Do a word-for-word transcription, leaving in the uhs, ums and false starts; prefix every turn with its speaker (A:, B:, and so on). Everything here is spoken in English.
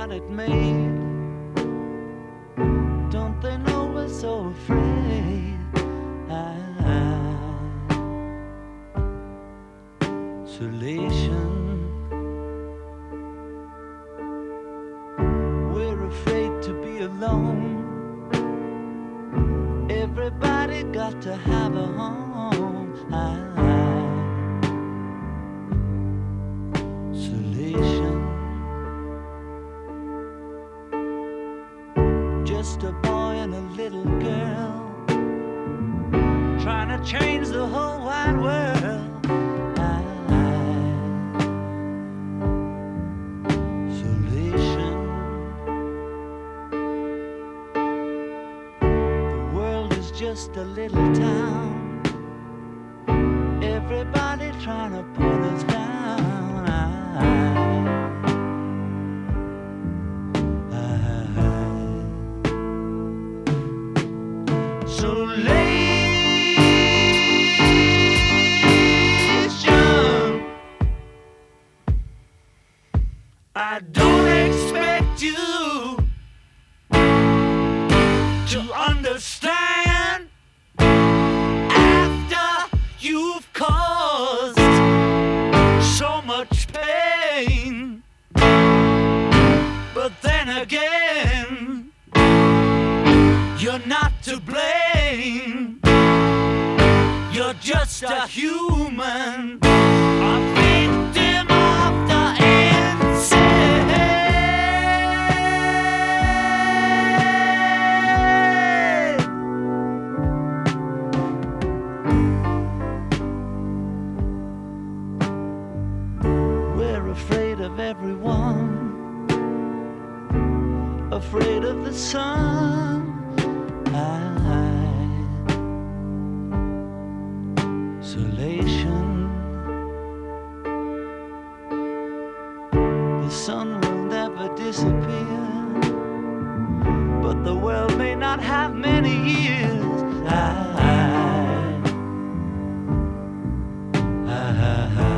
A: what it made. Don't they know we're so afraid? Isolation. We're afraid to be alone. Everybody got to have a home. Isolation. Just a boy and a little girl trying to change the whole wide world. Isolation. The world is just a little town. Everybody trying to put us down. I don't expect you to understand after you've caused so much pain. But then again, you're not to blame. You're just a human, a victim of the afraid of everyone, afraid of the sun. Isolation. The sun will never disappear, but the world may not have many years. I, I, I, I